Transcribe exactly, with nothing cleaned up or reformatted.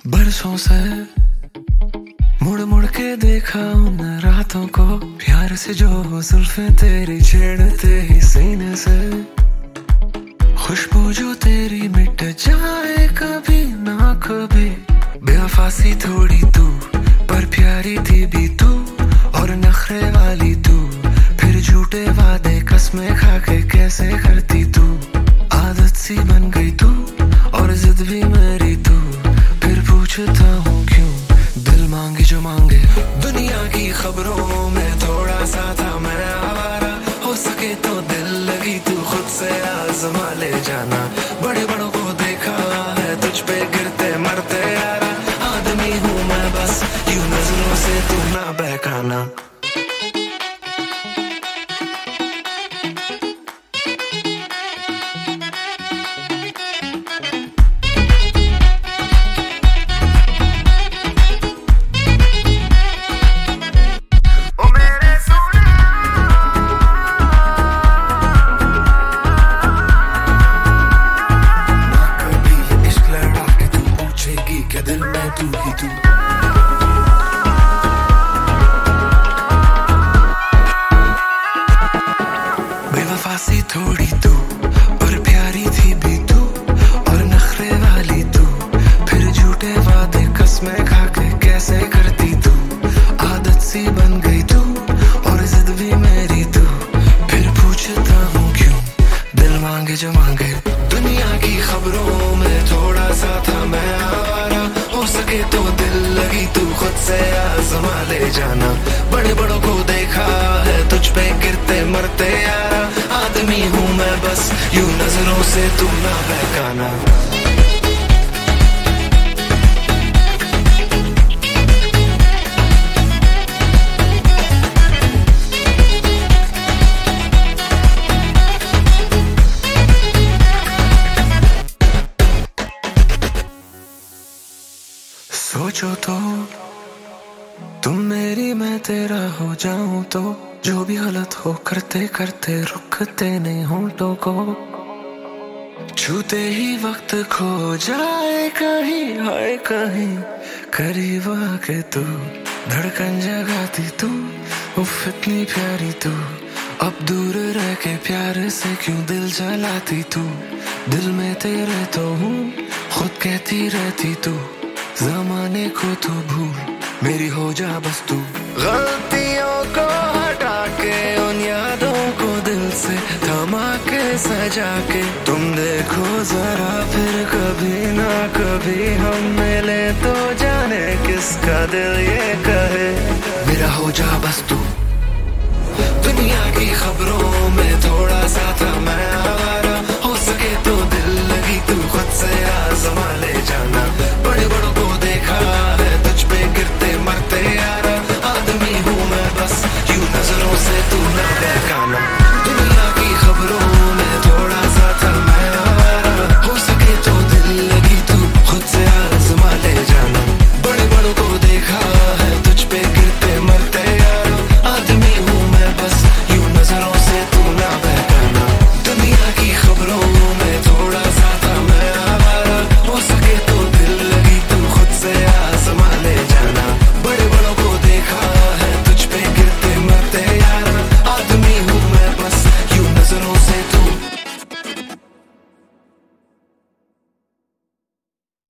बरसों से मुड़ मुड़ के देखा उन रातों को, प्यार से जो जुल्फें तेरी छेड़ते ही सीने से, खुशबू जो तेरी मिट जाए कभी ना कभी। बेवफा सी थोड़ी तू पर प्यारी थी भी तू, और नखरे वाली तू, फिर झूठे वादे कसमें खा के कैसे करती तू। आदत सी बन गई तू और जिद भी मेरी तू, फिर पूछता हूँ क्यों दिल मांगे जो मांगे। दुनिया की खबरों में थोड़ा सा था मैं आवारा, हो सके तो दिल लगी तू खुद से आजमा ले जाना। बड़े बड़ों को देखा है तुझ पे गिरते मरते यारा, आदमी हूँ मैं बस यूं नजरों से तू ना बहकाना। दिल में तू ही तू, बेवफा सी थोड़ी तू पर प्यारी थी भी तू, और नखरे वाली तू, फिर झूठे वादे कसमें खा के कैसे करती तू। आदत सी बन गई तू और जिद भी मेरी तू, फिर पूछता हूँ क्यों दिल मांगे जो मांगे। दुनिया की खबरों में थोड़ा सा था मैं आवारा, हो सके तो दिल लगी तू खुद से आजमा ले जाना। बड़े बड़ों को देखा है तुझ पे गिरते मरते यारा, आदमी हूँ मैं बस यूं नजरों से तू ना बहकाना। सोचो तो तुम मेरी मैं तेरा हो जाऊं तो, जो भी गलत हो करते करते रुकते नहीं होंठों को। छूते ही वक्त खो जाए कहीं हाय कहीं, करीब आके तू धड़कन जगाती तू, उफ इतनी प्यारी तू। अब दूर रह के प्यार से क्यों दिल जलाती तू। दिल में तेरे तो हूँ खुद कहती रहती तू, ज़माने को तो भूल मेरी हो जा बस तू। गलतियों को हटा के उन यादों को दिल से थमा के सजा के, तुम देखो जरा फिर कभी ना कभी हम मिले तो जाने किसका दिल ये कहे मेरा हो जा बस तू। दुनिया की खबरों में थोड़ा सा था मैं आवारा, हो सके तो दिल लगी तू खुद से आजमा ले